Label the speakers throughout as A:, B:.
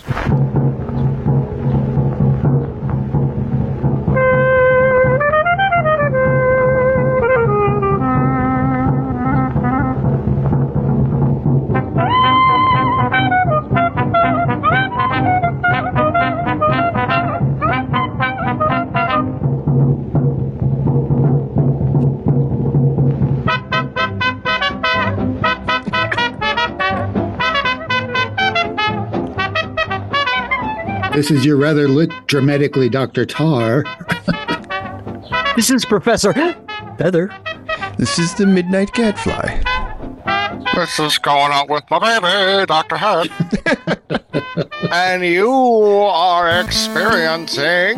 A: This is your rather lit dramatically Dr. Tar.
B: This is Professor Feather.
C: This is the Midnight Gadfly.
D: This is going out with my baby, Dr. Head. And you are experiencing...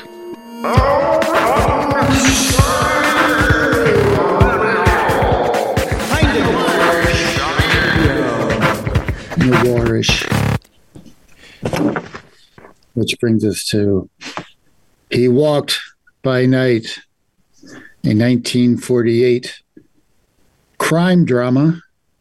A: New Warish. Which brings us to He Walked by Night, a 1948 crime drama.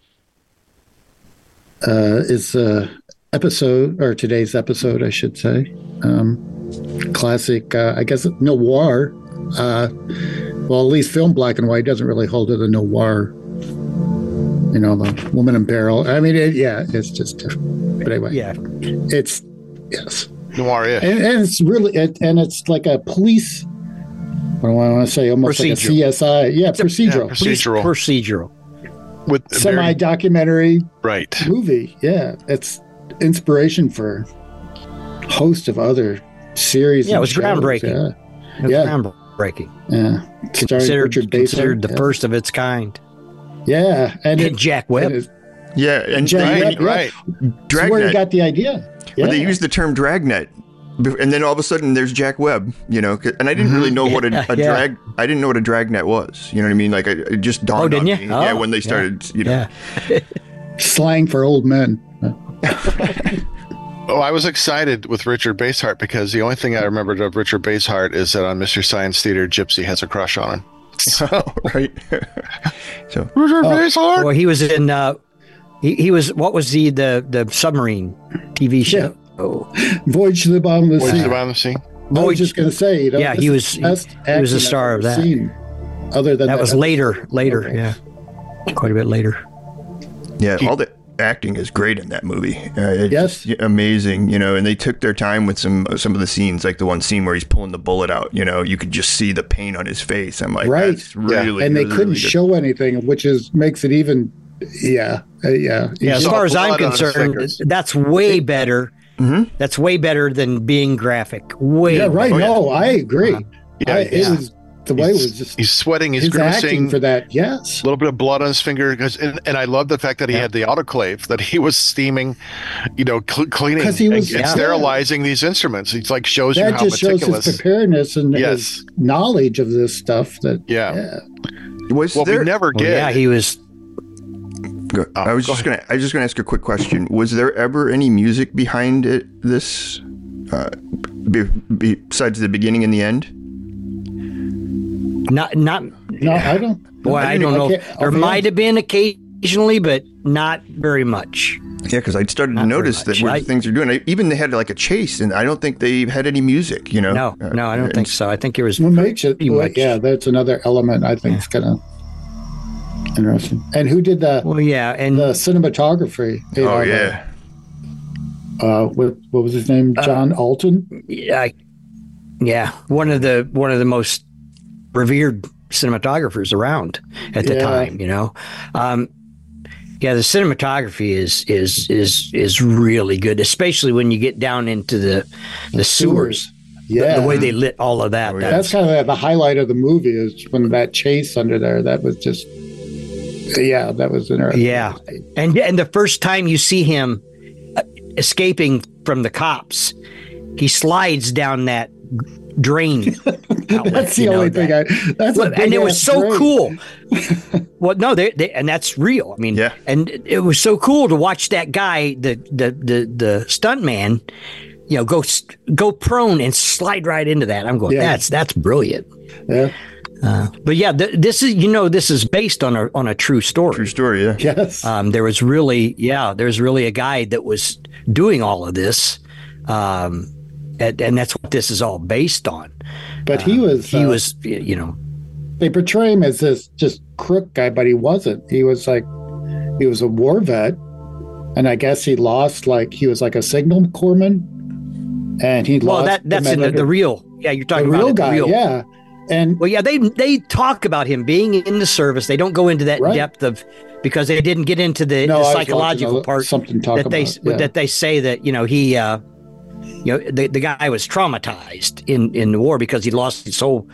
A: Is episode, or today's episode, I should say. Classic, I guess, noir. Well, at least film black and white doesn't really hold to the noir. You know, the Woman in Barrel. I mean, it's just different. But anyway, it's, yes.
D: Noir-ish.
A: And it's really, and it's like a police, what do I want to say, almost like a CSI. Yeah, procedural.
B: Procedural.
D: With
A: semi-documentary movie. Yeah, it's inspiration for a host of other series.
B: Yeah, it was groundbreaking.
A: It was
B: groundbreaking.
A: Yeah.
B: Considered the first of its kind.
A: Yeah.
B: And Jack Webb.
C: And
A: Jack Webb,
C: right.
A: Dragnet. That's where he got the idea. Yeah.
C: Well, they used the term dragnet, and then all of a sudden there's Jack Webb, you know, and I didn't really know what I didn't know what a dragnet was, you know what I mean? Like, it just dawned on me. Yeah, when they started, you know.
A: Slang for old men.
D: Oh, I was excited with Richard Basehart because the only thing I remembered of Richard Basehart is that on Mystery Science Theater, Gypsy has a crush on him.
C: Right. So
D: Richard Basehart.
B: Well, he was in. He was. What was the submarine TV show?
A: Yeah. Voyage to the Bottom of the Sea.
D: Voyage to the Bottom of the Sea.
A: I was just going to say, you know,
B: he was a star of that.
A: Other than
B: that was later, okay. Quite a bit later.
C: Yeah, all the acting is great in that movie.
A: Yes,
C: amazing. You know, and they took their time with some of the scenes, like the one scene where he's pulling the bullet out. You know, you could just see the pain on his face. I'm like, that's really,
A: and they
C: really,
A: couldn't
C: really
A: show anything, which makes it even.
B: As far as I'm concerned, that's way better. Mm-hmm. That's way better than being graphic.
A: No, I agree. It was the way it was just.
D: He's sweating. He's grimacing
A: for that. Yes,
D: a little bit of blood on his finger. And I love the fact that he had the autoclave, that he was steaming, you know, cleaning and sterilizing these instruments. It's like shows you how meticulous. That just shows his
A: preparedness and his knowledge of this stuff. We
D: never did.
B: Yeah, he was.
C: I was just gonna ask a quick question. Was there ever any music behind this, besides the beginning and the end?
A: No, I don't.
B: Boy, I don't know. There might have been occasionally, but not very much.
C: Yeah, because I started to notice that what things are doing. Even they had like a chase, and I don't think they had any music. You know?
B: No, I don't think so. I think it was.
A: What makes it? Yeah, that's another element I think is kind of interesting. And who did the? Well,
B: and
A: the cinematography. What was his name? John Alton.
B: Yeah, one of the most revered cinematographers around at the time. You know, the cinematography is really good, especially when you get down into the sewers.
A: Yeah,
B: the way they lit all of that.
A: That's kind of the highlight of the movie is when that chase under there. That was just. Yeah, that was interesting.
B: Yeah, and the first time you see him escaping from the cops, he slides down that drain.
A: That's the only thing
B: and it was so cool. Well, no, they and that's real. I mean, and it was so cool to watch that guy, the stunt man, you know, go prone and slide right into that. I'm going, that's brilliant.
A: Yeah.
B: But this is based on a true story.
C: True story, yeah.
A: Yes.
B: There's really a guy that was doing all of this, And that's what this is all based on.
A: But he was, they portray him as this just crook guy, but he wasn't. He was a war vet. And I guess he lost, he was like a signal corpsman. And he lost.
B: That's in the real. Yeah, you're talking about
A: the real guy. Yeah. And
B: they talk about him being in the service. They don't go into that depth of, because they didn't get into the psychological part that they say that he the guy was traumatized in the war because he lost his whole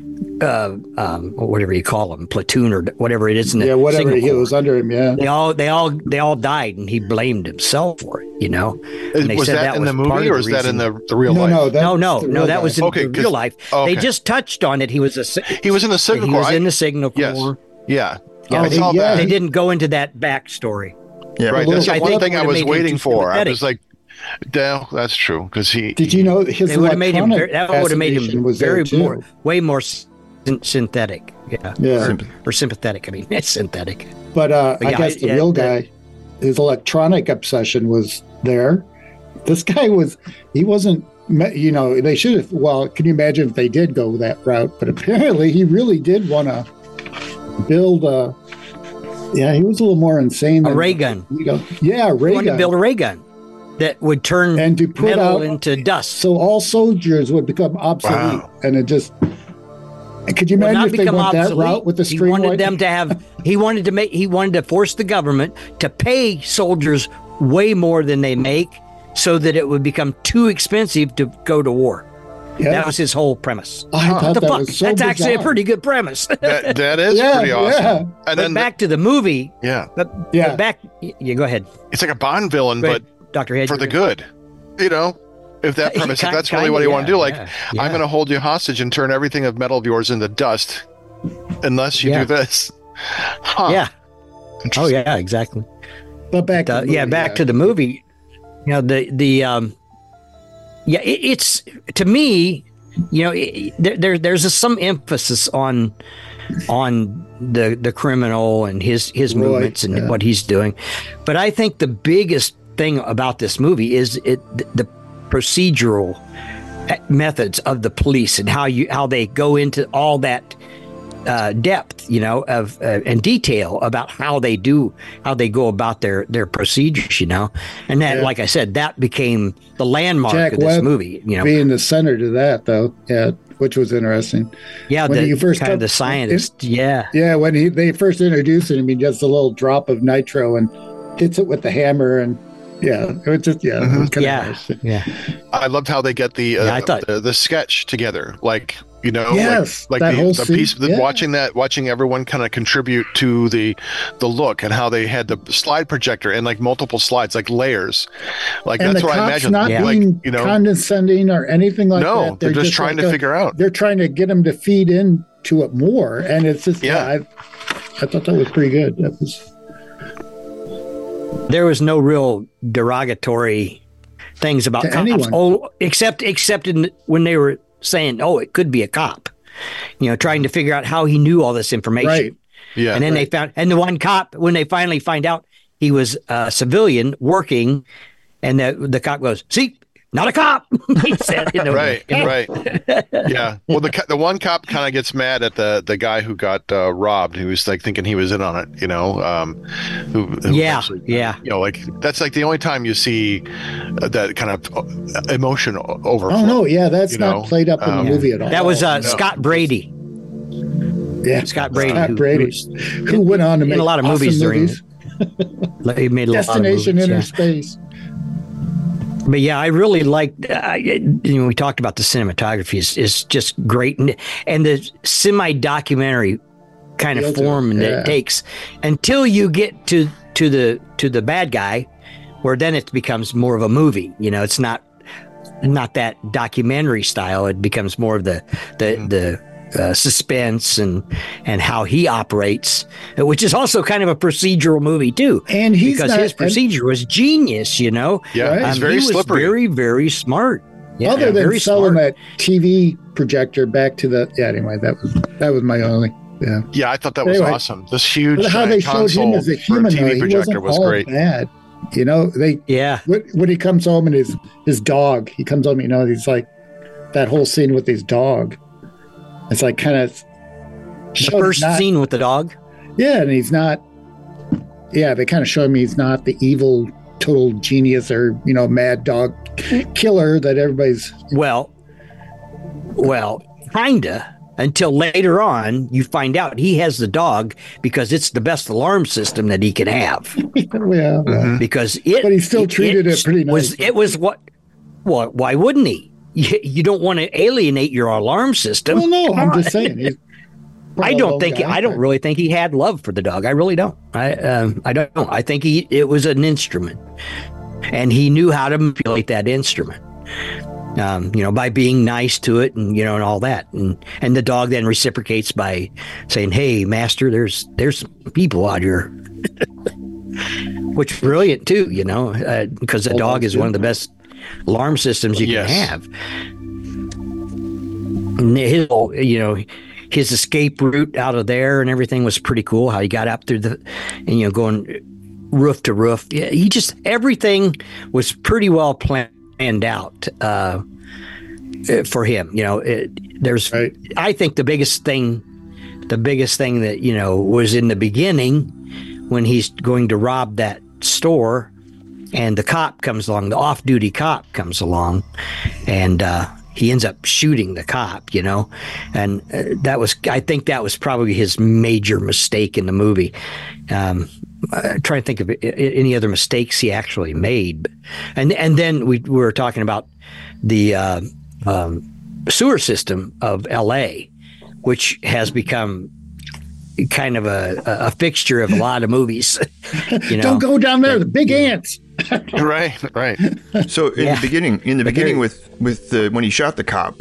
B: whatever you call them, platoon or whatever it is.
A: Whatever he was under him. Yeah,
B: they all died, and he blamed himself for it.
D: And was that in the movie, or is that in the real life?
B: No, that was in the real life.
D: Okay.
B: They just touched on it. He was in the
D: Signal Corps.
B: He was in the Signal Corps.
D: Yes.
B: Yeah. They didn't go into that backstory.
D: Yeah, right. That's the one thing I was waiting for. I was like, no, that's true, because he.
A: Did you know his electronic
B: that would have made him
A: was
B: way more synthetic. Yeah. Or sympathetic. I mean, it's synthetic.
A: But I guess the real guy, his electronic obsession was there. This guy he wasn't. They should have. Well, can you imagine if they did go that route? But apparently, he really did want to build a. Yeah, he was a little more insane.
B: A ray gun.
A: Yeah, a ray gun. He wanted
B: to build a ray gun that would turn metal into dust.
A: So all soldiers would become obsolete. Wow. And it just. Could you imagine if they went obsolete, that route with the string?
B: He wanted them to have. He wanted to force the government to pay soldiers way more than they make, so that it would become too expensive to go to war. Yeah. That was his whole premise.
A: That's
B: actually a pretty good premise.
D: that is pretty awesome.
B: And then back to the movie.
D: Yeah.
B: But back. Yeah, go ahead.
D: It's like a Bond villain, but
B: Dr. Hedge,
D: for the good. If that premise, if that's really what you want to do, I'm going to hold you hostage and turn everything of metal of yours into dust, unless you do this. Huh.
B: Yeah. Oh yeah, exactly.
A: But back to
B: the movie. It's to me, there's some emphasis on the criminal and his movements and what he's doing, but I think the biggest thing about this movie is the procedural methods of the police and how they go into all that depth, of and detail about how they go about their procedures, and that, like I said, that became the landmark
A: Jack
B: of this
A: Webb
B: movie,
A: being the center to that, though, which was interesting.
B: Yeah, the scientist.
A: When they first introduced him, he does a little drop of nitro and hits it with the hammer and. Yeah, it was just it was kind of nice.
B: Yeah.
D: I loved how they get the sketch together,
A: yes,
D: the piece. Watching everyone kind of contribute to the look and how they had the slide projector and multiple slides, layers.
A: And
D: that's what I imagine.
A: Not being condescending or anything like that.
D: No, they're just trying to figure out.
A: They're trying to get them to feed into it more, and it's just I thought that was pretty good. That was.
B: There was no real derogatory things about cops,
A: anyone.
B: except when they were saying, it could be a cop, trying to figure out how he knew all this information.
A: Right.
D: Yeah.
B: And then they found, and the one cop, when they finally find out he was a civilian working, and the cop goes, "See, not a cop," he said.
D: Right. Yeah. Well, the one cop kind of gets mad at the guy who got robbed, who was thinking he was in on it. That's the only time you see that kind of emotion overflow.
A: Oh no, that's not played up in the movie at all.
B: That was Scott Brady.
A: Yeah,
B: Scott Brady,
A: who went on to make
B: a lot of movies during. He made a
A: Destination
B: lot of movies,
A: Inner Space.
B: But I really liked. We talked about the cinematography is just great, and the semi-documentary kind of form that it takes until you get to the bad guy, where then it becomes more of a movie. It's not that documentary style. It becomes more of the suspense and how he operates, which is also kind of a procedural movie too.
A: And
B: his procedure was genius,
D: Yeah, he's very slippery.
B: Very, very smart. Yeah,
A: other than selling that TV projector back to the anyway, that was my only.
D: Yeah, I thought that was awesome. This huge
A: how they showed him as a human
D: TV projector was
A: all
D: great.
A: Bad. You know, when he comes home and his dog, he comes home, you know, he's like that whole scene with his dog. It's like kind of
B: the first scene with the dog.
A: Yeah, and he's not. Yeah, they kind of show me he's not the evil, total genius or, you know, mad dog killer that everybody's.
B: Well, kinda. Until later on, you find out he has the dog because it's the best alarm system that he can have.
A: Yeah,
B: because
A: but he still treated it pretty nice.
B: It was what? Well, why wouldn't he? You don't want to alienate your alarm system.
A: Well, no, I'm just saying.
B: I don't really think he had love for the dog. I really don't. I don't. I think it was an instrument, and he knew how to manipulate that instrument. You know, by being nice to it, and you know, and all that, and the dog then reciprocates by saying, "Hey, master, there's people out here," which is brilliant too. You know, because the dog is one of the best alarm systems you can have. And his escape route out of there and everything was pretty cool. How he got up through going roof to roof. Yeah, everything was pretty well planned out for him. You know, I think the biggest thing that, you know, was in the beginning when he's going to rob that store and the cop comes along, the off-duty cop comes along, and he ends up shooting the cop, you know, and I think that was probably his major mistake in the movie. I'm trying to think of any other mistakes he actually made. And then we were talking about the sewer system of L.A., which has become kind of a fixture of a lot of movies. You know,
A: don't go down there, the big ants.
D: Right.
C: So in the beginning with when he shot the cop,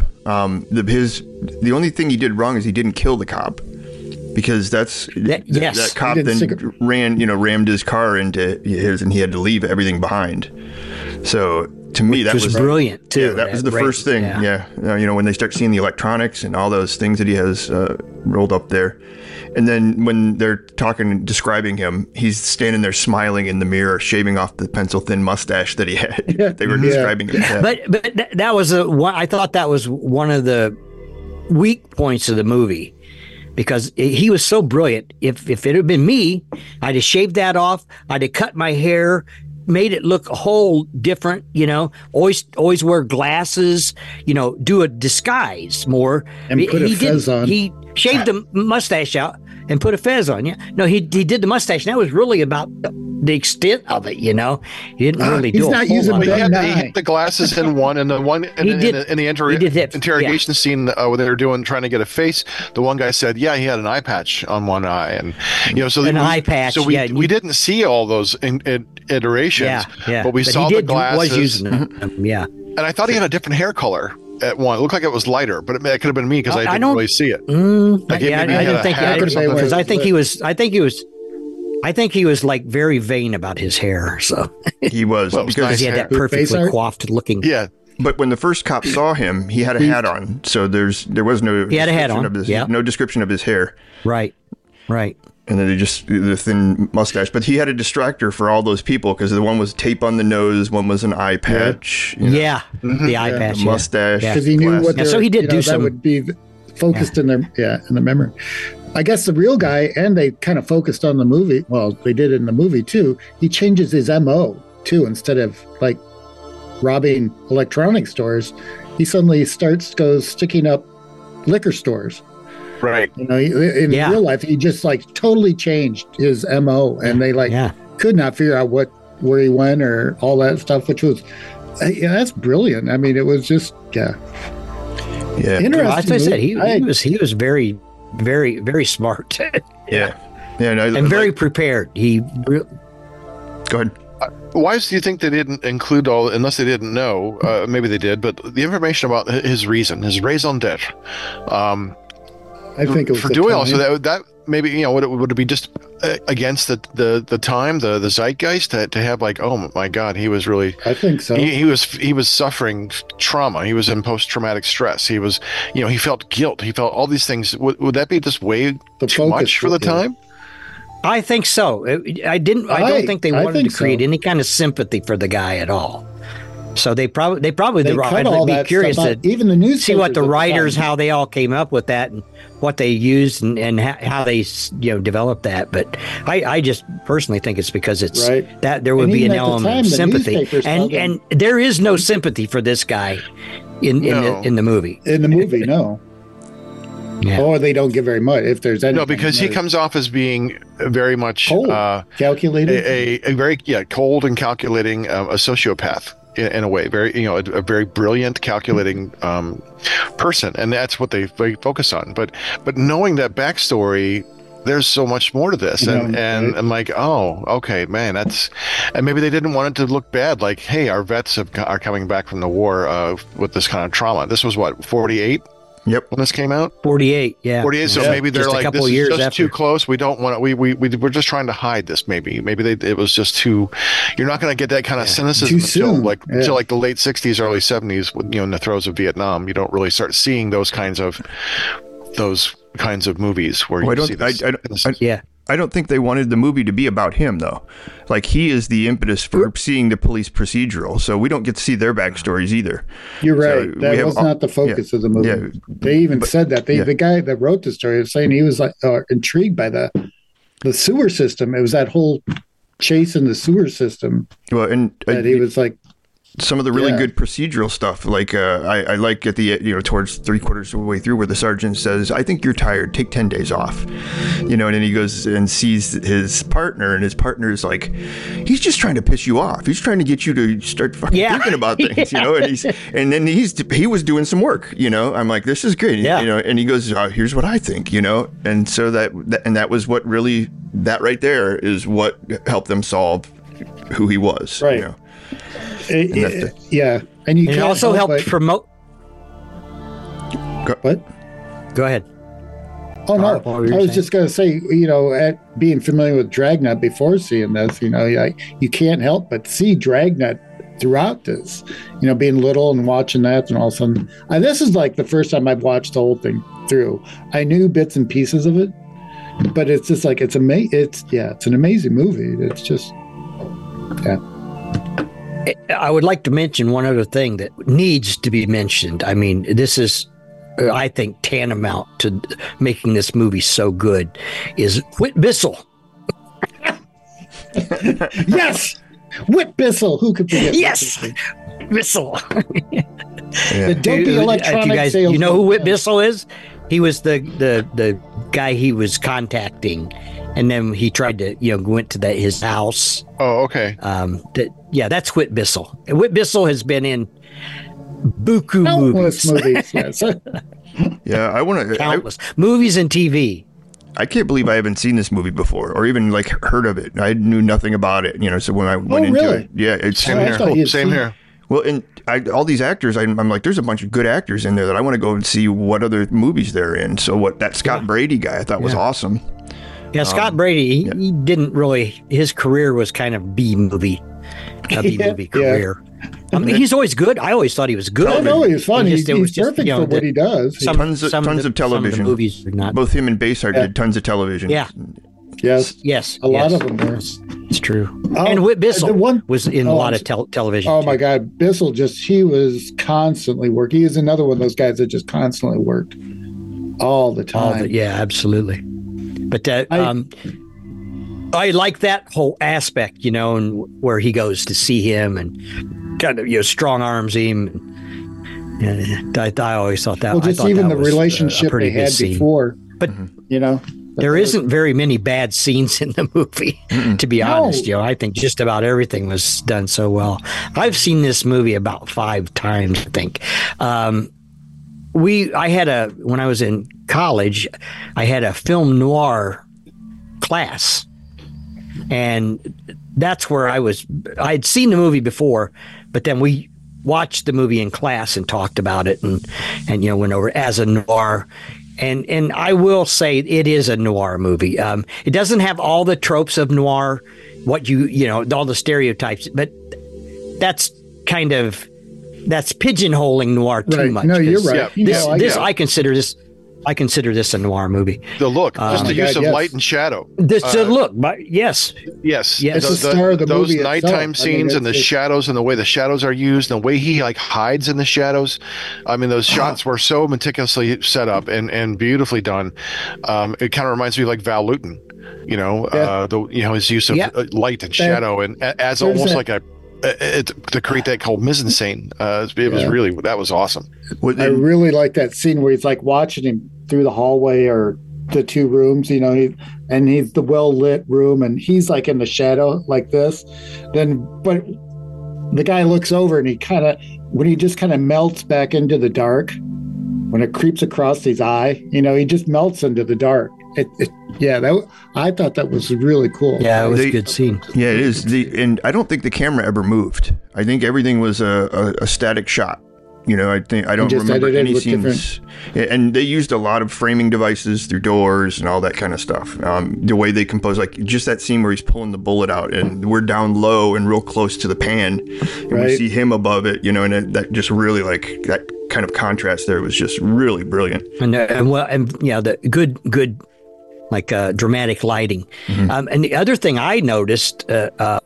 C: the only thing he did wrong is he didn't kill the cop, because that cop then rammed his car into his, and he had to leave everything behind. So to me, that was
B: brilliant too.
C: Yeah, that was the first thing. Yeah. When they start seeing the electronics and all those things that he has rolled up there. And then when they're describing him, he's standing there smiling in the mirror, shaving off the pencil-thin mustache that he had. Yeah. They were describing him. Yeah.
B: But that was I thought that was one of the weak points of the movie, because he was so brilliant. If it had been me, I'd have shaved that off. I'd have cut my hair, made it look a whole different, you know, always wear glasses, you know, do a disguise more.
A: And put a fez on.
B: He shaved the mustache out and put a fez on. Yeah. No, he did the mustache. And that was really about the extent of it, you know. He didn't really do it. He's not using
D: he had the glasses in one, and the one in the interrogation scene where they were trying to get a face, the one guy said, he had an eye patch on one eye. And, you know, so
B: eye patch.
D: So we didn't see all those iterations, but we saw the glasses.
B: Was using them. Yeah.
D: And I thought he had a different hair color at one. It looked like it was lighter, but it could have been me because I didn't really see it.
B: I didn't think because I think he was like very vain about his hair. So
C: he was,
B: because he had that perfectly coiffed looking.
D: Yeah.
C: But when the first cop saw him, he had a hat on, so there was no.
B: He had a hat on.
C: No description of his hair.
B: Right.
C: And then the thin mustache. But he had a distractor for all those people, because the one was tape on the nose, one was an eye patch.
B: The eye patch.
C: The mustache.
A: Because he knew what
B: so he did do some.
A: That would be focused in their in the memory. I guess the real guy, and they kind of focused on the movie. Well, they did it in the movie too. He changes his MO too. Instead of like robbing electronic stores, he suddenly goes sticking up liquor stores.
D: Right.
A: You know, in real life, he just like totally changed his MO, and they could not figure out where he went or all that stuff, which was, that's brilliant. I mean, it was just, interesting.
B: As I said, he was very, very, very smart. And very prepared. Go
C: ahead.
D: Why do you think they didn't include unless they didn't know, maybe they did, but the information about his raison d'etre?
A: I think it was
D: for doing all so that maybe, you know, would it be just against the time, the zeitgeist to have like, oh my God, he was really.
A: I think so.
D: He was suffering trauma. He was in post-traumatic stress. He was, you know, he felt guilt. He felt all these things. Would that be just way too much for the time?
B: I think so. I don't think they wanted to create any kind of sympathy for the guy at all. So I'd be curious to
A: even the news
B: see what the writers, how they all came up with that and what they used and how they developed that. But I just personally think it's because it's that there would be an element of sympathy, and there is no sympathy for this guy in the movie.
A: In the movie, no. Yeah. Or they don't give very much if there's any.
D: No, because he comes off as being very much
A: cold, calculating,
D: a very cold and calculating, a sociopath in a way, very a very brilliant, calculating person, and that's what they focus on. But knowing that backstory, there's so much more to this, and I'm like, oh, okay, man, and maybe they didn't want it to look bad. Like, hey, our vets are coming back from the war with this kind of trauma. This was what, 48.
C: Yep.
D: When this came out,
B: 48. Yeah.
D: 48. So maybe they're like, this is just too close. We don't want to. We're just trying to hide this. Maybe it was just too. You're not going to get that kind of cynicism until like the late 60s, early 70s. In the throes of Vietnam, you don't really start seeing those kinds of movies where you see this.
C: I don't think they wanted the movie to be about him, though. Like, he is the impetus for seeing the police procedural, so we don't get to see their backstories either.
A: You're right. So that was not the focus of the movie. Yeah. They even said that. The guy that wrote the story was saying he was like intrigued by the sewer system. It was that whole chase in the sewer system.
C: Well, and
A: that he was like,
C: some of the really good procedural stuff, like I like at the towards 3/4 of the way through where the sergeant says, "I think you're tired. Take 10 days off," and then he goes and sees his partner, and his partner's like, he's just trying to piss you off. He's trying to get you to start fucking thinking about things, and then he was doing some work, I'm like, this is good, and he goes, here's what I think, and so that was what really, that right there is what helped them solve who he was,
A: right. And you can
B: also help promote.
A: What?
B: Go ahead.
A: Oh no, I was just going to say, at being familiar with Dragnet before seeing this, you can't help but see Dragnet throughout this. Being little and watching that, and all of a sudden, this is like the first time I've watched the whole thing through. I knew bits and pieces of it, but it's just like it's amazing. It's an amazing movie. It's just
B: I would like to mention one other thing that needs to be mentioned. I mean, this is, I think, tantamount to making this movie so good is Whit Bissell.
A: Yes! Whit Bissell. Who could forget?
B: Yes! Bissell.
A: The dopey electronic
B: guys, you know who Whit Bissell is? He was the guy he was contacting, and then he tried to went to his house.
D: Oh, okay.
B: That's Whit Bissell. Whit Bissell has been in buku movies.
A: Yes.
C: Yeah, I want to
B: countless movies and TV.
C: I can't believe I haven't seen this movie before, or even heard of it. I knew nothing about it. So when I went into it, it's
D: same here.
C: Well, and all these actors, I'm like, there's a bunch of good actors in there that I want to go and see what other movies they're in. So that Scott Brady guy I thought was awesome.
B: Yeah, Scott Brady, he didn't really, his career was kind of B-movie career. I mean, he's always good. I always thought he was good.
A: Oh, no, he's fun. He's perfect for what he does.
C: Tons of television.
B: Movies are not.
C: Both him and Basehart did tons of television.
B: Yeah.
A: Yes. A lot of them were.
B: It's true. And Whit Bissell was in a lot of television.
A: Oh, my God. Bissell he was constantly working. He is another one of those guys that just constantly worked all the time.
B: Absolutely. But I like that whole aspect, and where he goes to see him and kind of strong arms him. And I always thought that.
A: Well, just even the relationship they had before,
B: but there isn't very many bad scenes in the movie. To be honest, I think just about everything was done so well. I've seen this movie about 5 times, I think. When I was in college, I had a film noir class, and that's where I'd seen the movie before, but then we watched the movie in class and talked about it and went over as a noir. And I will say it is a noir movie. It doesn't have all the tropes of noir, all the stereotypes, but that's that's pigeonholing noir too much.
A: No, you're right.
B: I consider this I consider this a noir movie.
D: The look, just the use of light and shadow.
B: The look, but yes.
A: It's the star of the
D: those
A: movie
D: nighttime
A: itself.
D: scenes and the shadows and the way the shadows are used, and the way he like hides in the shadows. I mean, those shots were so meticulously set up and beautifully done. It kind of reminds me of like Val Lewton, his use of light and shadow, and as almost like a. To create that called mise-en-scène. It was really, that was awesome.
A: I really like that scene where he's like watching him through the hallway or the two rooms, and he's the well-lit room and he's like in the shadow like this. But the guy looks over and when he just kind of melts back into the dark, when it creeps across his eye, he just melts into the dark. I thought that was really cool.
B: Yeah, it was a good scene.
C: Yeah, it is. And I don't think the camera ever moved. I think everything was a static shot. I don't remember any scenes. And they used a lot of framing devices through doors and all that kind of stuff. The way they compose, like just that scene where he's pulling the bullet out and we're down low and real close to the pan, and we see him above it. And that just really like that kind of contrast there was just really brilliant.
B: And the good. Like dramatic lighting. Mm-hmm. And the other thing I noticed, but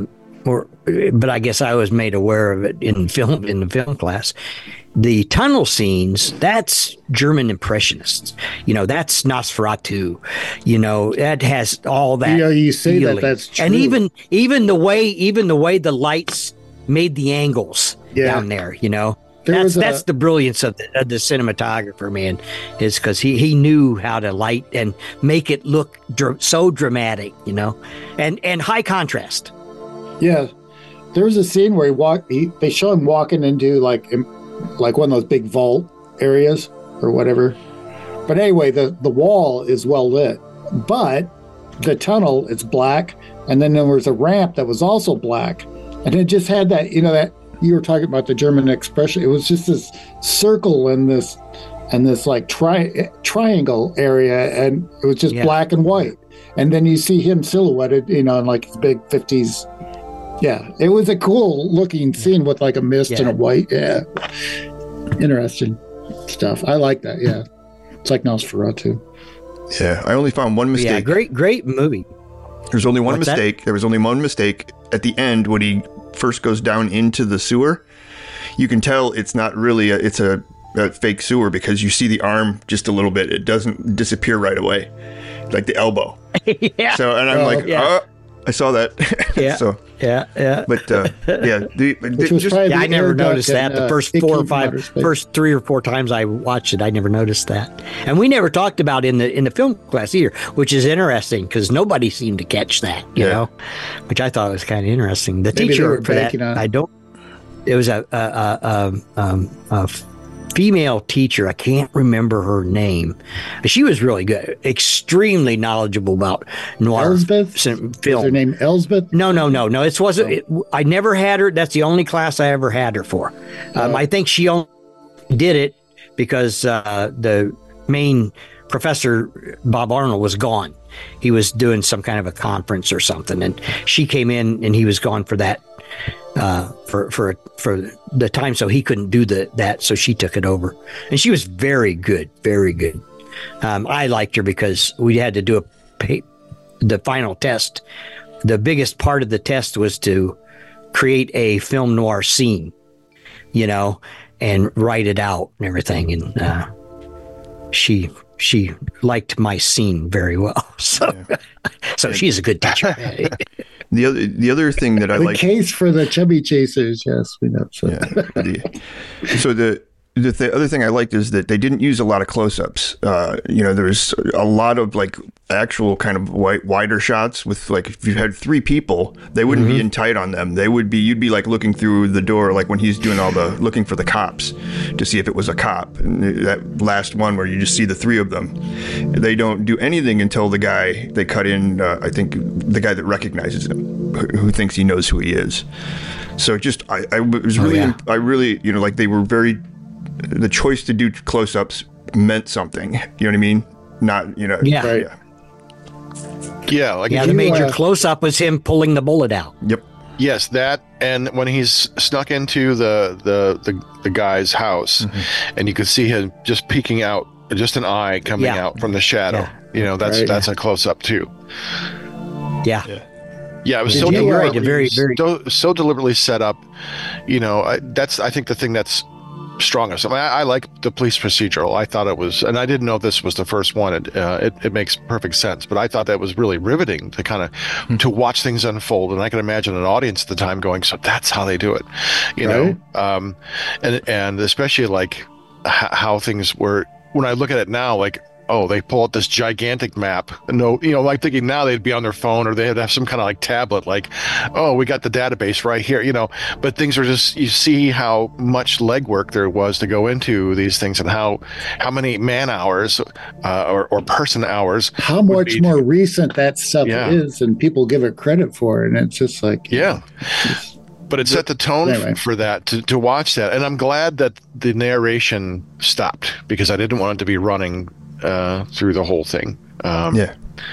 B: I guess I was made aware of it in the film class, the tunnel scenes, that's German Impressionists. That's Nosferatu. That has all that.
A: You say feeling. That's true.
B: And even the way the lights made the angles down there, That's the brilliance of the cinematographer, man, is because he knew how to light and make it look so dramatic, and high contrast.
A: Yeah, there was a scene where they show him walking into like one of those big vault areas or whatever. But anyway, the wall is well lit, but the tunnel is black, and then there was a ramp that was also black, and it just had that that. You were talking about the German expression. It was just this circle and this like triangle area, and it was just black and white. And then you see him silhouetted, in like his big 50s. Yeah, it was a cool looking scene with like a mist and a white. Yeah, interesting stuff. I like that. Yeah, it's like Nosferatu.
C: Yeah, I only found one mistake.
B: Yeah, great movie.
C: There's only one mistake. There was only one mistake at the end when he first goes down into the sewer. You can tell it's not really it's a fake sewer because you see the arm just a little bit. It doesn't disappear right away, like the elbow.
B: Yeah.
C: So, and I'm I saw that.
B: Yeah.
C: So
B: yeah.
C: But
B: I never noticed that. The first 3 or 4 times I watched it, I never noticed that. And we never talked about in the film class either, which is interesting because nobody seemed to catch that, you know, which I thought was kind of interesting. The teacher for that, it was a female teacher. I can't remember her name. She was really good, extremely knowledgeable about noir
A: Elsbeth?
B: film.
A: Is her name Elsbeth?
B: No. It wasn't. I never had her. That's the only class I ever had her for. I think she only did it because the main professor, Bob Arnold, was gone. He was doing some kind of a conference or something, and she came in, and he was gone for that. For the time, so he couldn't do that, so she took it over, and she was very good. I liked her because we had to do the final test. The biggest part of the test was to create a film noir scene, and write it out and everything. And she liked my scene very well, so she's a good teacher.
C: The other thing that I like,
A: the case for the chubby chasers, yes, we know. So.
C: Yeah. The other thing I liked is that they didn't use a lot of close-ups. There's a lot of like actual kind of wider shots with like if you had 3 people, they wouldn't be in tight on them. You'd be like looking through the door, like when he's doing all the looking for the cops to see if it was a cop. And that last one where you just see the 3 of them, they don't do anything until the guy they cut in. I think the guy that recognizes him, who thinks he knows who he is. So just I was really I really like they were very. The choice to do close-ups meant something. You know what I mean? Not,
B: Yeah.
A: Right.
B: Yeah. The major close-up was him pulling the bullet out.
C: Yep.
D: Yes, that, and when he's snuck into the guy's house, and you could see him just peeking out just an eye coming out from the shadow. Yeah. That's a close up too.
B: Yeah.
D: Yeah, it was so deliberately set up. That's I think the thing that's strongest. I mean, I like the police procedural. I thought it was, and I didn't know this was the first one. It makes perfect sense, but I thought that was really riveting to kind of to watch things unfold. And I can imagine an audience at the time going, "So that's how they do it," know. And especially like how things were. When I look at it now, like, oh, they pull out this gigantic map. No, like thinking now they'd be on their phone or they'd have some kind of like tablet, like, oh, we got the database right here, but things are just, you see how much legwork there was to go into these things and how many man hours or person hours.
A: How much more recent that stuff is and people give it credit for. And it's just like,
D: but it set the tone for that, to watch that. And I'm glad that the narration stopped because I didn't want it to be running through the whole thing. I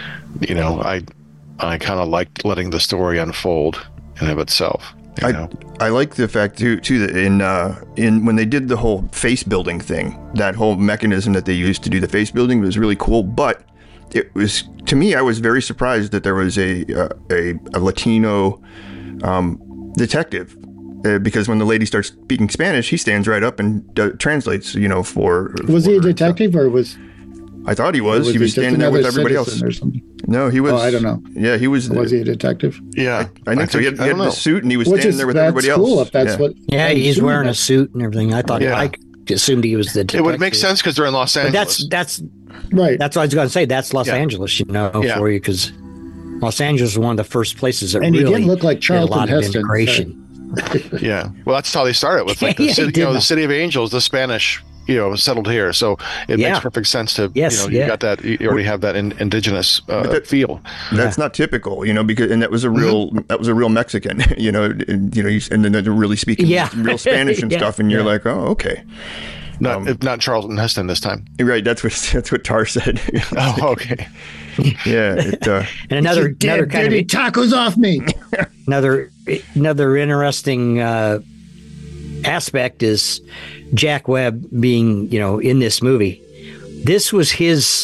D: kind of liked letting the story unfold in of itself.
C: I like the fact too that in when they did the whole face building thing, that whole mechanism that they used to do the face building was really cool. But it was, to me, I was very surprised that there was a Latino detective. Because when the lady starts speaking Spanish, he stands right up and translates. Was
A: he a detective or was?
C: I thought he was. He was standing there with everybody else. No, he was.
A: Oh, I don't know.
C: Yeah, he was.
A: Was he a detective?
C: Yeah, I think so. He had the suit, and he was standing there with everybody else.
A: Cool if that's what.
B: Yeah, he's wearing a suit and everything. I thought I assumed he was the detective.
D: It would make sense because they're in Los Angeles.
B: But that's
A: right.
B: That's what I was going to say. That's Los Angeles, for you, because Los Angeles was one of the first places that
A: and
B: really
A: he didn't look like Charlton
B: did a lot
A: Heston,
B: of integration.
D: Yeah, well, that's how they started with like the city, the City of Angels, the Spanish, settled here. So it makes perfect sense to, you got that, you already have that indigenous feel.
C: That's not typical, because, and that was a real Mexican, and then they're really speaking real Spanish and stuff, and you're like, oh, okay.
D: Not Charlton Heston this time.
C: Right, that's what Tar said.
D: Oh, okay.
C: Yeah,
B: and another kind of
A: tacos off me.
B: Another interesting aspect is Jack Webb being, in this movie. This was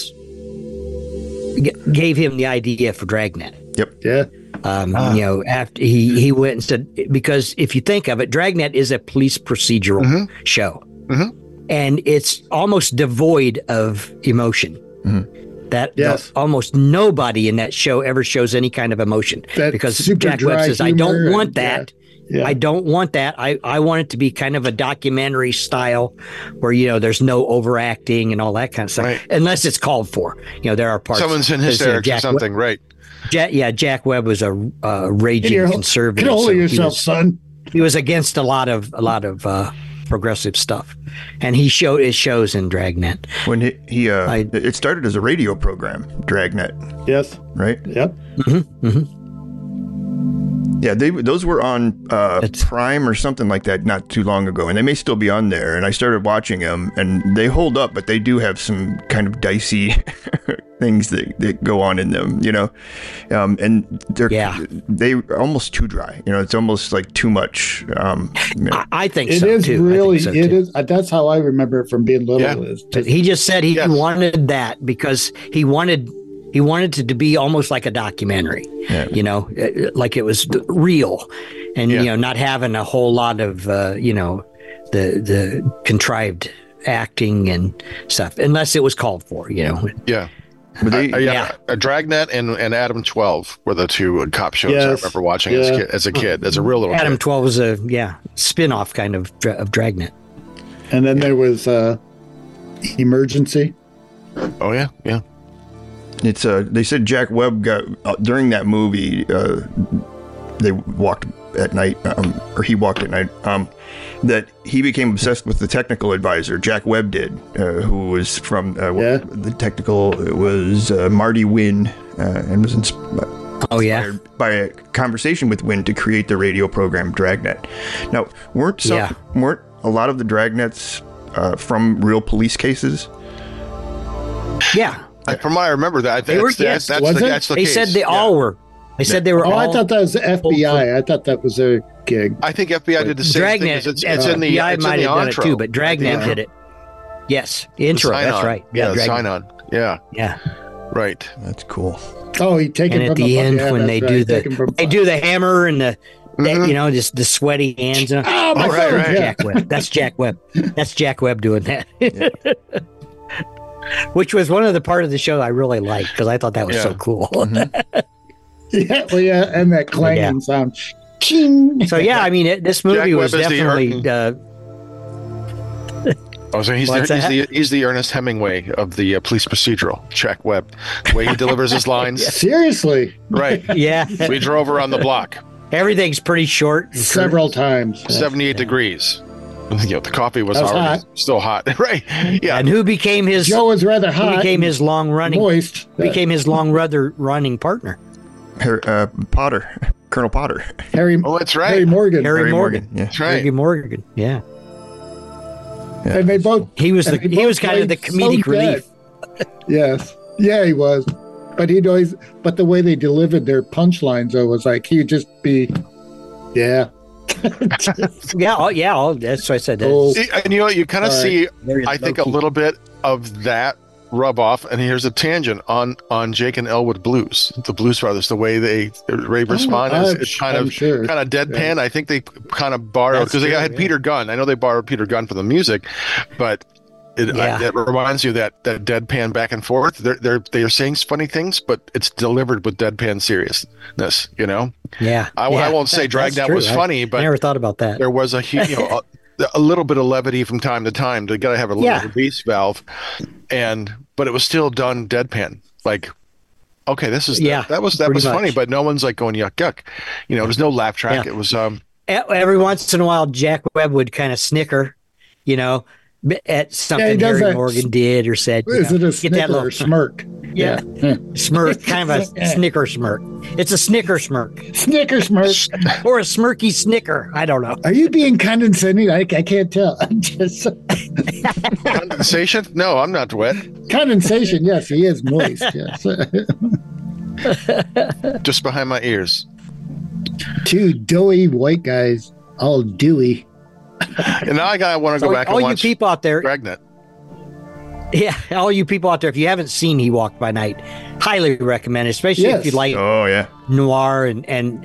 B: gave him the idea for Dragnet.
C: Yep.
A: Yeah.
B: After he went and said, because if you think of it, Dragnet is a police procedural show, and it's almost devoid of emotion. Almost nobody in that show ever shows any kind of emotion because Jack Webb says, I don't want that. Yeah. I don't want that. I want it to be kind of a documentary style where, there's no overacting and all that kind of stuff, unless it's called for. There are parts.
D: Someone's in hysterics or something, right?
B: Jack Webb was a raging conservative.
A: Get hold of yourself, son.
B: He was against a lot of progressive stuff, and it shows in Dragnet.
C: When it started as a radio program, Dragnet.
A: Yes.
C: Right.
A: Yep.
C: Yeah, those were on Prime or something like that not too long ago, and they may still be on there. And I started watching them, and they hold up, but they do have some kind of dicey things that go on in them, and they're almost too dry. It's almost like too much.
B: I think
A: it
B: so
A: is
B: too.
A: Really, it is. That's how I remember it from being little.
B: Yeah. He just said he wanted that because he wanted it to be almost like a documentary, like it was real, and not having a whole lot of the contrived acting and stuff, unless it was called for,
D: Yeah. Dragnet and Adam 12 were the two cop shows I remember watching as a kid, as a real little
B: Adam
D: kid.
B: 12 was a spin-off kind of Dragnet.
A: And then there was Emergency.
C: Oh yeah. It's they said Jack Webb got during that movie. They walked at night, or he walked at night. That he became obsessed with the technical advisor. Jack Webb did, who was from the technical. It was Marty Wynn, and was inspired by a conversation with Wynn to create the radio program Dragnet. Now, weren't a lot of the Dragnets from real police cases?
B: Yeah.
D: From what I remember, that's the case.
B: They said they all were. They said they were all.
A: I thought that was the FBI. I thought that was their gig.
D: I think FBI did the same
B: Dragnet,
D: thing. It's in the
B: FBI might have done it
D: intro.
B: too, but Dragnet did it. Yes, intro. That's right.
D: Yeah, sign on. Yeah.
B: Yeah.
D: Right.
C: That's cool.
A: Oh, he taken
B: and at the end when they do the hammer and the just the sweaty hands.
A: Oh, my God.
B: Right. Jack Webb. That's Jack Webb. That's Jack Webb doing that. Yeah. Which was one of the part of the show I really liked because I thought that was so cool.
A: Mm-hmm. And that clanging sound. Ching.
B: So I mean, this movie was definitely.
D: So he's the Ernest Hemingway of the police procedural, Jack Webb. The way he delivers his lines.
A: Seriously.
D: Right.
B: Yeah.
D: We drove around the block.
B: Everything's pretty short.
A: Several times.
D: 78 degrees. The coffee was already still hot. Right. Yeah.
B: And who became his...
A: Joe was rather hot.
B: Who became his long-running...
A: Moist.
B: Became his long-running partner.
C: Potter. Colonel Potter.
D: That's right.
A: Harry Morgan.
B: Harry Morgan.
C: Yeah.
D: That's right.
B: Harry Morgan. Yeah.
A: And they both...
B: He was kind of the comedic relief.
A: Yes. Yeah, he was. But he'd always... But the way they delivered their punchlines, though, was like, he'd just be... Yeah.
B: That's what I said.
D: And you kind of see, I think, a little bit of that rub off. And here's a tangent on Jake and Elwood Blues, the Blues Brothers. The way they respond is kind of deadpan. Yeah. I think they kind of borrowed because they had Peter Gunn. I know they borrowed Peter Gunn for the music, but it reminds you that deadpan back and forth. They're saying funny things, but it's delivered with deadpan seriousness.
B: Yeah.
D: I won't say Dragnet was funny, but
B: I never thought about that.
D: There was a little bit of levity from time to time. They got to have a little release valve, but it was still done deadpan. Like, okay, that was funny, but no one's like going yuck. There's no laugh track. Yeah. It was
B: every once in a while Jack Webb would kind of snicker, at something Harry Morgan did or said.
A: Is it a snicker or smirk?
B: Yeah. Smirk, kind of a snicker smirk. It's a snicker smirk.
A: Snicker smirk.
B: Or a smirky snicker. I don't know.
A: Are you being condescending? I can't tell. I'm just...
D: Condensation? No, I'm not wet.
A: Condensation, yes, he is moist, yes.
D: Just behind my ears.
A: Two doughy white guys, all dewy.
D: And now I want to go back and watch
B: all you people out there.
D: Dragnet.
B: Yeah, all you people out there, if you haven't seen He Walked by Night, highly recommend it, especially if you like noir and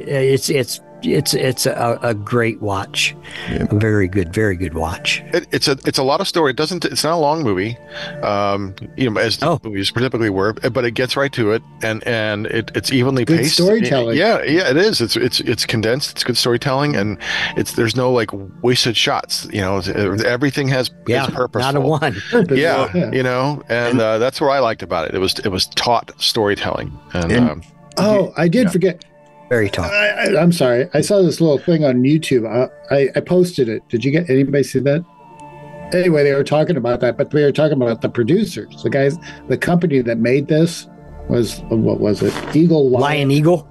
B: it's a great watch. Yeah. A very good watch.
D: It's a lot of story. It's not a long movie, as movies typically were, but it gets right to it, and it's evenly
A: good
D: paced.
A: Storytelling.
D: Yeah, it is. It's condensed. It's good storytelling, and there's no like wasted shots. Everything has is purposeful.
B: Not a one.
D: And that's what I liked about it. It was taut storytelling.
A: I did forget.
B: Very tough.
A: I'm sorry. I saw this little thing on YouTube. I posted it. Did you anybody see that? Anyway, they were talking about that, but we were talking about the producers. The company that made this was, what was it? Lion Eagle.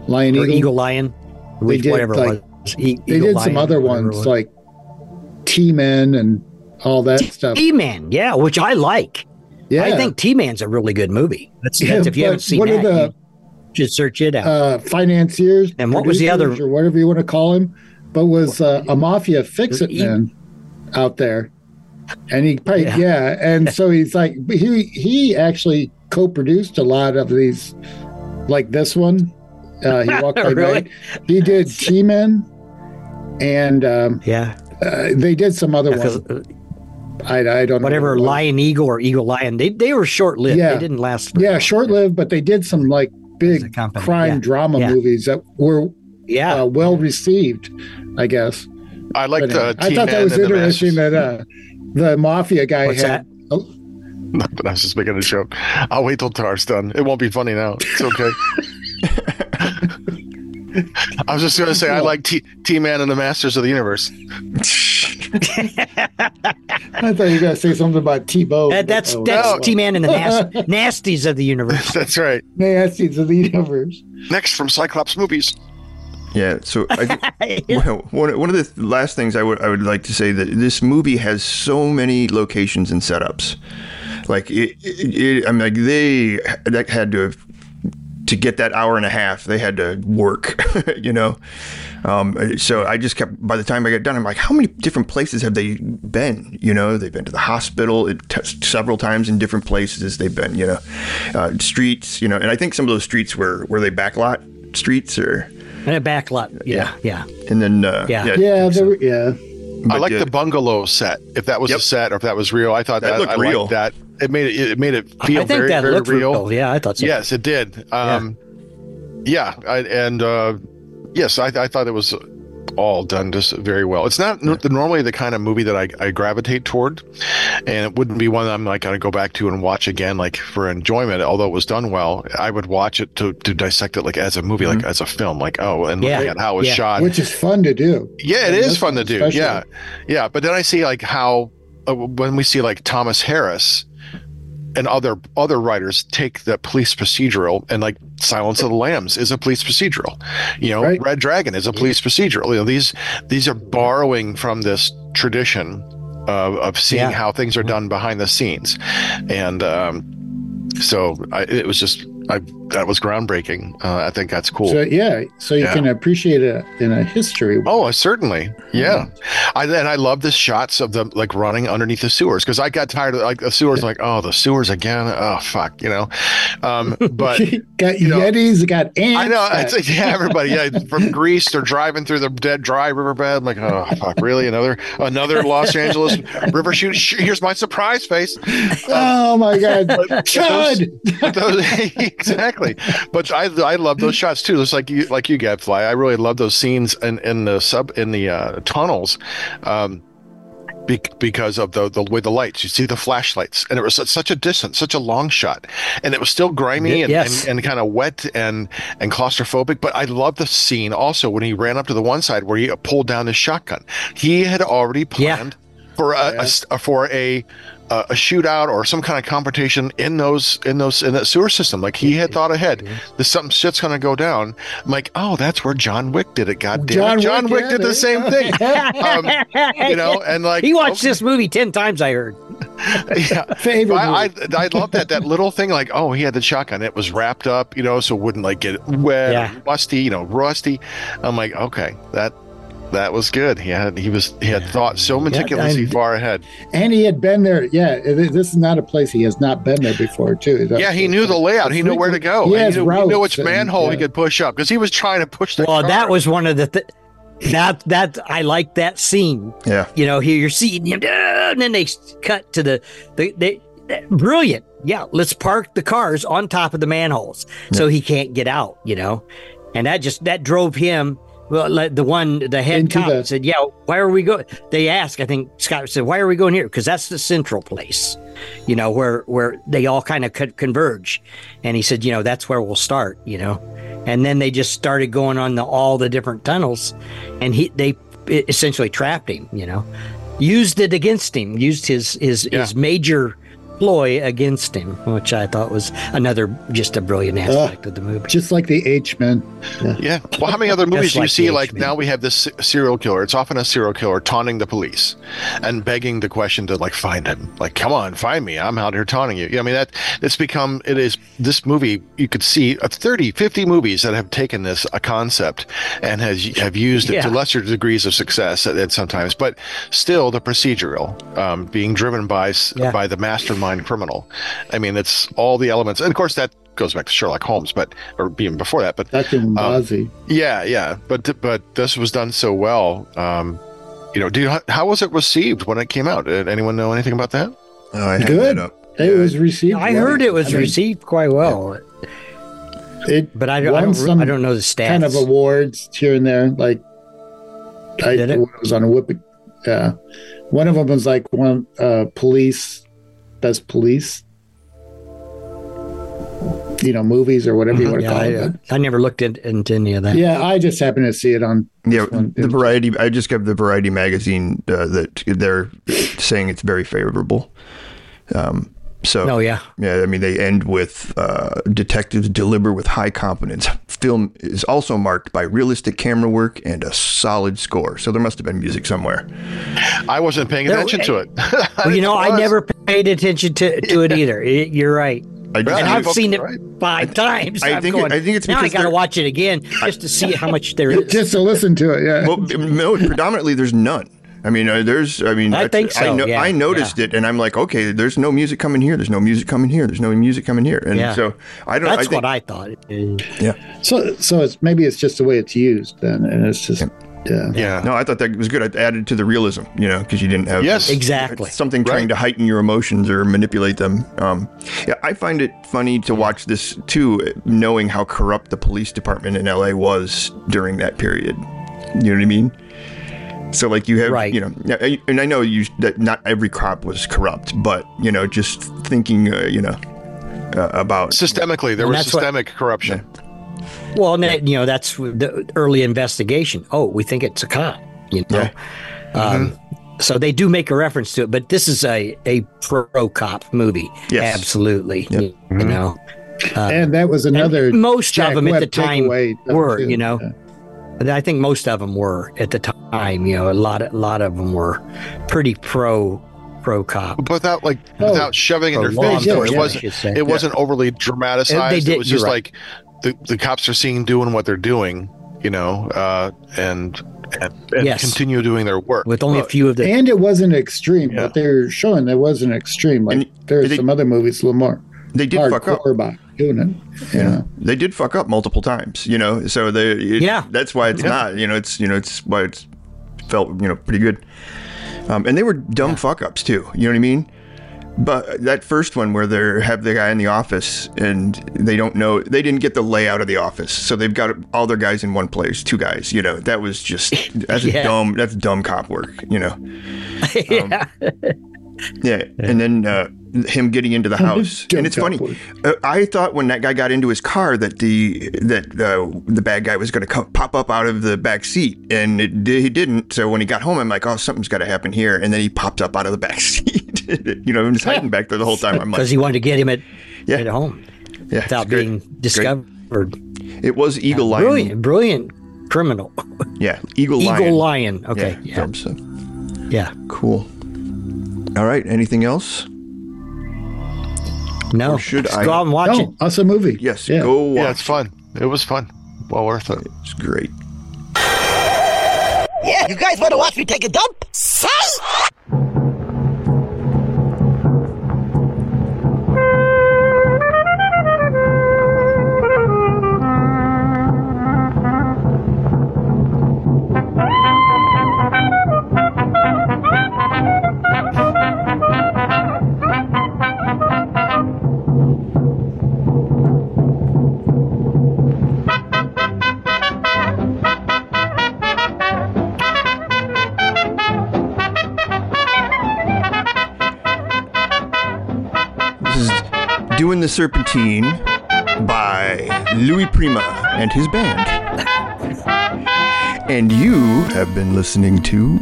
B: They did,
A: whatever it was. They did some other ones like T-Men and all that stuff.
B: T-Man, yeah, which I like. Yeah. I think T-Man's a really good movie. That's if you haven't seen that. Just search it out.
A: Financiers,
B: and what was the other,
A: or whatever you want to call him, but was a mafia fix-it man out there, and he probably, and so he's like he actually co-produced a lot of these, like this one. He Walked by Night. He did T-Men, and they did some other ones. I don't know.
B: Whatever, Lion Eagle or Eagle Lion, they were short-lived. They didn't last.
A: Short-lived, but they did some like big crime drama movies that were well received, I guess.
D: I like the
A: I thought that was interesting that the mafia guy
B: What's
A: had.
D: But I was just making a joke. I'll wait till Tar's done. It won't be funny now. It's okay. I was just going to say I like T-Man and the Masters of the Universe.
A: I thought you were going to say something about T-Bone.
B: That's T-Man and the Nasties of the Universe.
D: That's right.
A: Nasties of the Universe.
D: Next from Cyclops Movies.
C: Yeah, so one of the last things I would like to say that this movie has so many locations and setups. Like they had to have to get that hour and a half, they had to work, you know? So I just kept, by the time I got done, I'm like, how many different places have they been? You know, they've been to the hospital several times in different places. They've been, you know, streets, you know, and I think some of those streets were they backlot streets or?
B: And a backlot. Yeah.
C: And then,
D: I like the bungalow set. If that was a set or if that was real, I thought that
C: looked real.
D: Liked that. It made it feel very, very real.
B: Yeah, I thought so.
D: Yes, it did. Yes, I thought it was all done just very well. It's not normally the kind of movie that I gravitate toward, and it wouldn't be one that I'm like going to go back to and watch again, like for enjoyment. Although it was done well, I would watch it to dissect it like as a movie, like as a film, like looking at how it was shot,
A: which is fun to do.
D: Yeah, it is fun to do. Especially. Yeah. But then I see like how when we see like Thomas Harris and other writers take the police procedural, and like Silence of the Lambs is a police procedural, you know, right. Red Dragon is a police procedural. You know, these are borrowing from this tradition of seeing how things are done behind the scenes, and it was just that was groundbreaking. I think that's cool.
A: So you can appreciate it in a history.
D: Oh, certainly, yeah. I love the shots of them like running underneath the sewers, because I got tired of like the sewers. Like, oh, the sewers again. Oh, fuck, you know. But
A: got Yetis, got ants.
D: I know. Everybody. Yeah, from Greece, they're driving through the dead, dry riverbed. I'm like, oh, fuck, really? Another Los Angeles river shoot. Here's my surprise face.
A: Oh my God, Chud.
D: Exactly, but I love those shots too. Just like you Gadfly, I really love those scenes in the tunnels, because of the way the lights. You see the flashlights, and it was such a distance, such a long shot, and it was still grimy and kind of wet and claustrophobic. But I love the scene also when he ran up to the one side where he pulled down his shotgun. He had already planned for a shootout or some kind of confrontation in that sewer system. Like he had thought ahead. There's something shit's gonna go down. I'm like, oh, that's where John Wick did it. God damn it. John Wick did the same thing. You know, and like
B: he watched this movie 10 times, I heard.
D: Favorite. I love that little thing. Like, oh, he had the shotgun. It was wrapped up, you know, so it wouldn't like get wet, or rusty. I'm like, okay, that was good. He had thought so meticulously far ahead,
A: and he had been there. Yeah, this is not a place he has not been there before, too.
D: He knew the layout. He knew where to go. He knew which manhole he could push up, because he was trying to push the.
B: Well, that was one of the. That I like that scene.
C: Yeah,
B: you know, here you're seeing him, and then they cut to the brilliant. Yeah, let's park the cars on top of the manholes so he can't get out. You know, and that drove him. Well, the head cop said, why are we going? They asked, I think Scott said, why are we going here? Because that's the central place, you know, where they all kind of converge. And he said, you know, that's where we'll start, you know. And then they just started going on all the different tunnels, and they essentially trapped him, you know, used it against him, used his major ploy against him, which I thought was just a brilliant aspect of the movie.
A: Just like the H-Men.
D: Yeah. Well, how many other movies do you see? Like now we have this serial killer. It's often a serial killer taunting the police and begging the question to like find him. Like, come on, find me. I'm out here taunting you. I mean, this movie, you could see 30, 50 movies that have taken this concept and have used it to lesser degrees of success at sometimes, but still the procedural being driven by the mastermind criminal. I mean, it's all the elements, and of course that goes back to Sherlock Holmes, or even before that. But
A: that's in Bozzy.
D: But this was done so well. You know, how was it received when it came out? Did anyone know anything about that?
C: Oh, I had that up.
A: It was received.
B: I heard it was received quite well. But I don't know the stats.
A: Kind of awards here and there. Like it was on a whip. Yeah, one of them was like best police, you know, movies or whatever you want to call it.
B: I never looked into any of that.
A: Yeah, I just happened to see it on.
C: Yeah, the Variety. I just got the Variety magazine that they're saying it's very favorable. I mean, they end with detectives deliver with high confidence. Film is also marked by realistic camera work and a solid score. So there must have been music somewhere.
D: I wasn't paying attention to it.
B: Well, you know, I never paid attention to it either. You're right. I've seen it 5 times.
C: I think it's
B: now I got to watch it again just to see how much there is.
A: Just to listen to it, yeah.
C: Well, no, predominantly there's none. I think so. I noticed it, and I'm like, okay, there's no music coming here. There's no music coming here. There's no music coming here, and so I don't.
B: That's what I thought.
C: Yeah.
A: So it's just the way it's used, then, and it's just.
C: Yeah. No, I thought that was good. I added to the realism, because you didn't have
B: exactly
C: something trying to heighten your emotions or manipulate them. I find it funny to watch this too, knowing how corrupt the police department in LA was during that period. You know what I mean? So like you have, and I know that not every cop was corrupt, but just thinking, about
D: systemically, there was systemic corruption.
C: Yeah.
B: Well, that's the early investigation. Oh, we think it's a cop, So they do make a reference to it, but this is a pro-cop movie.
C: Yes.
B: Absolutely.
C: Yep.
A: And that was another.
B: Most
A: Jack
B: of them
A: Webb
B: at the time were,
A: too.
B: I think most of them were at the time. A lot of them were pretty pro-cop,
D: but without shoving in your face. It wasn't overly dramatized. It was just like the cops are seen doing what they're doing, and continue doing their work
B: with only a few of them.
A: And it wasn't extreme. What they're showing, it wasn't extreme. Like there's some other movies a little more.
C: They did fuck up
A: about doing it. Yeah,
C: they did fuck up multiple times. So that's why it's not. It's why it's felt pretty good. And they were dumb fuck ups too. You know what I mean? But that first one where they have the guy in the office and they didn't get the layout of the office, so they've got all their guys in one place, 2 guys. That was just that's dumb cop work. And then him getting into the house, and it's funny. I thought when that guy got into his car that the bad guy was going to pop up out of the back seat, and he didn't. So when he got home, I'm like, oh, something's got to happen here. And then he popped up out of the back seat. I'm just hiding back there the whole time. I'm like,
B: because he wanted to get him at home, without being discovered.
C: It was Eagle Lion,
B: brilliant criminal.
C: Yeah, Eagle Lion.
B: Okay,
C: film stuff.
B: Yeah,
C: cool. All right. Anything else?
B: No.
C: Or should I
B: go out and watch it?
A: That's a movie.
C: Yes. Go watch.
D: Yeah, it's fun. It was fun. Well worth it.
C: It's great.
E: Yeah, you guys want to watch me take a dump? Say!
C: Doing the Serpentine by Louis Prima and his band. And you have been listening to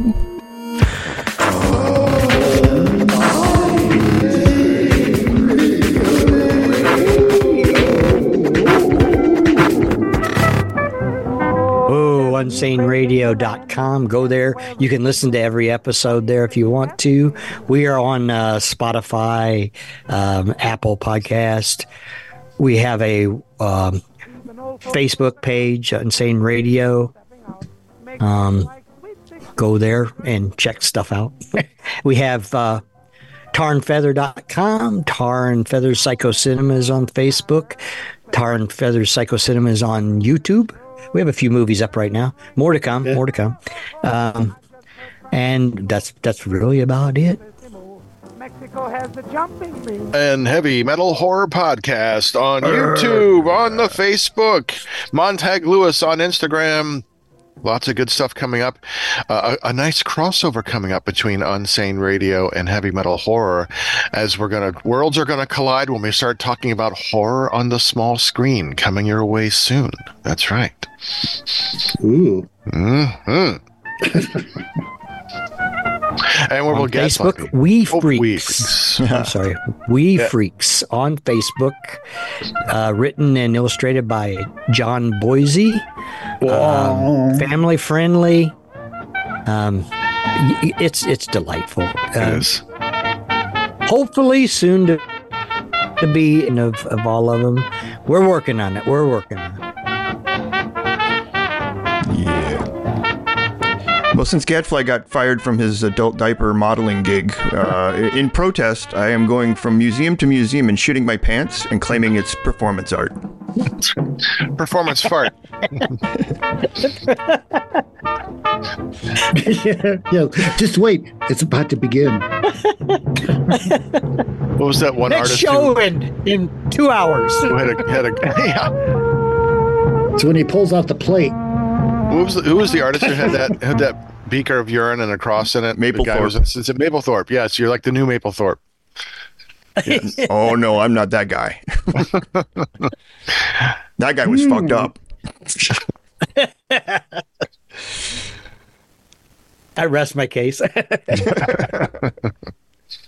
B: unsaneradio.com. Go there. You can listen to every episode there if you want to. We are on Spotify, Apple Podcast. We have a Facebook page, Insane Radio. Go there and check stuff out. We have tarandfeather.com, Tar and Feather Psycho Cinema is on Facebook. Tar and Feather Psycho Cinema is on YouTube. We have a few movies up right now. More to come. And that's really about it.
F: Mexico has the jumping ring.
D: And Heavy Metal Horror Podcast on YouTube, on the Facebook, Montag Lewis on Instagram. Lots of good stuff coming up. A nice crossover coming up between Unsane Radio and Heavy Metal Horror, as worlds are gonna collide when we start talking about horror on the small screen. Coming your way soon. That's right.
A: Ooh.
D: Mm-hmm. And we'll get
B: Facebook, We Freaks. I'm sorry, We Freaks on Facebook, written and illustrated by John Boise. Family friendly. It's delightful.
D: It is.
B: Hopefully soon to the B of all of them. We're working on it.
C: Yeah. Well, since Gadfly got fired from his adult diaper modeling gig, in protest, I am going from museum to museum and shitting my pants and claiming it's performance art.
D: Performance fart.
A: yeah, just wait. It's about to begin.
D: What was that one
B: Next
D: artist?
B: show in 2 hours.
D: Who had a yeah.
A: So when he pulls out the plate.
D: Who was the artist who had that beaker of urine and a cross in it?
C: Mapplethorpe.
D: It's Mapplethorpe. Yes, you're like the new Mapplethorpe.
C: Yes. Oh no, I'm not that guy. That guy was fucked up.
B: I rest my case.